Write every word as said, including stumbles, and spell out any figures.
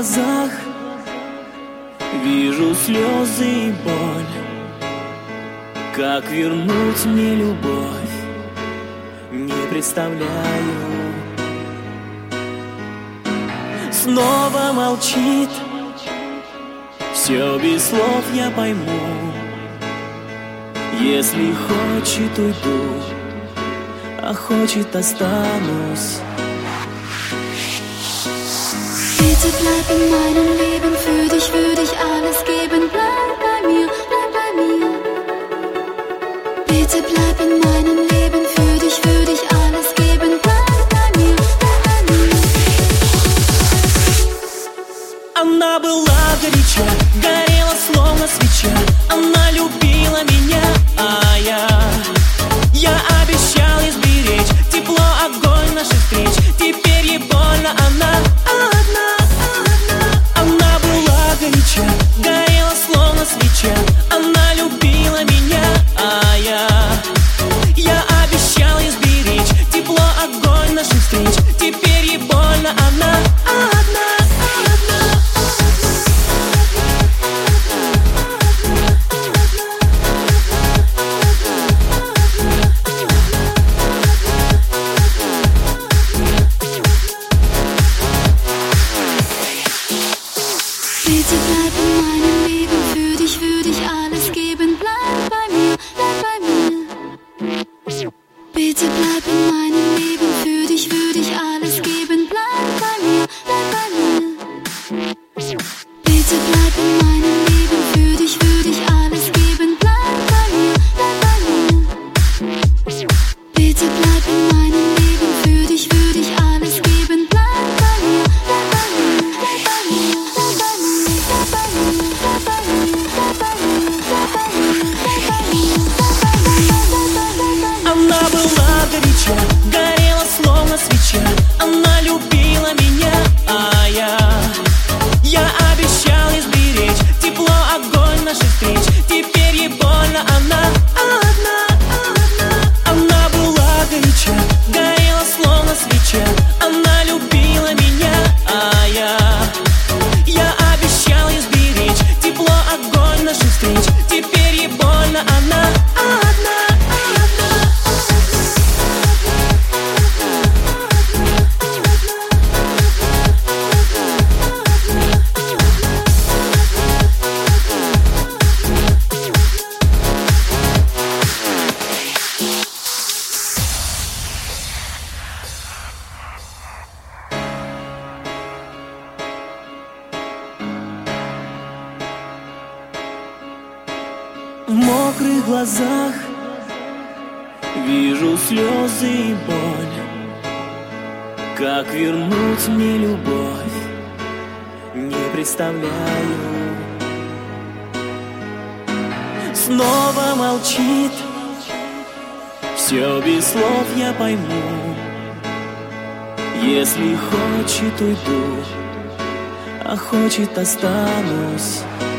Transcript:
глазах вижу слезы и боль. Как вернуть мне любовь, не представляю. Снова молчит, все без слов я пойму. Если хочет, уйду, а хочет, останусь. Bitte bleib in meinem Leben, für dich würde ich alles geben. Bleib bei mir, bleib bei mir. Bitte bleib in meinem Leben, für dich würde ich alles geben. Bleib bei mir, bleib bei mir. Она была горяча, горела словно свеча. Она любила меня, а я Я обещал ей сберечь тепло, огонь наших встреч. Теперь ей больно, она одна. Она была горяча, горела словно свеча. Она любила меня, а я Я обещал ей сберечь тепло, огонь наших встреч. Теперь ей больно, она одна. Bitte bleib in meinem Leben, für dich würde ich alles geben. Bleib bei mir, bleib bei mir. Bitte bleib in meinem Leben, für dich würde ich alles geben. Bleib bei mir, bleib bei mir. Bitte bleib in meinem Leben, für dich würde ich alles geben. Bleib bei mir, bleib bei mir. Bitte bleib in meinem Leben, für dich würde ich alles geben. Bleib bei mir, bleib bei mir, bleib bei mir, bleib bei mir. Она была горяча, горела словно свеча. Она любила меня, а я Я обещал ей сберечь тепло, огонь наших встреч. Теперь ей больно, она одна. Она была горяча, горела словно свеча. Она любила меня, а я Я обещал ей сберечь тепло, огонь наших встреч. Теперь ей больно, она одна. В мокрых глазах вижу слезы и боль. Как вернуть мне любовь, не представляю. Снова молчит, все без слов я пойму. Если хочет, уйду, а хочет, останусь.